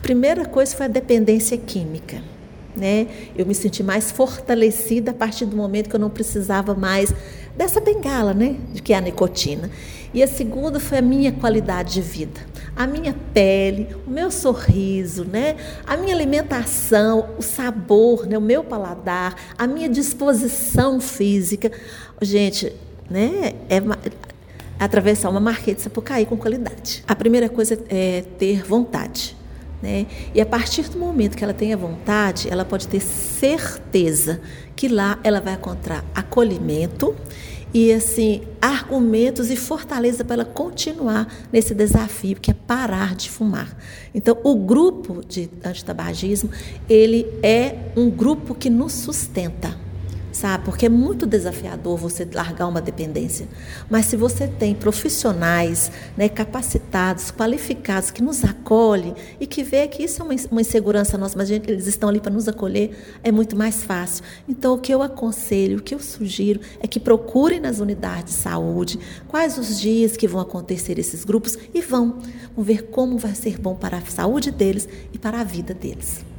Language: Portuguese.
primeira coisa foi a dependência química, né? Eu me senti mais fortalecida a partir do momento que eu não precisava mais dessa bengala, né? De que é a nicotina. E a segunda foi a minha qualidade de vida, a minha pele, o meu sorriso, né? A minha alimentação, o sabor, né? O meu paladar, a minha disposição física. Gente, né? Atravessar uma Marquês de Sapucaí com qualidade. A primeira coisa é ter vontade, né? E a partir do momento que ela tem a vontade, ela pode ter certeza que lá ela vai encontrar acolhimento e assim, argumentos e fortaleza para ela continuar nesse desafio, que é parar de fumar. Então, o grupo de antitabagismo, ele é um grupo que nos sustenta, sabe? Porque é muito desafiador você largar uma dependência. Mas se você tem profissionais, né, capacitados, qualificados, que nos acolhem e que vê que isso é uma insegurança nossa, mas eles estão ali para nos acolher, é muito mais fácil. Então, o que eu aconselho, o que eu sugiro é que procurem nas unidades de saúde quais os dias que vão acontecer esses grupos e vão ver como vai ser bom para a saúde deles e para a vida deles.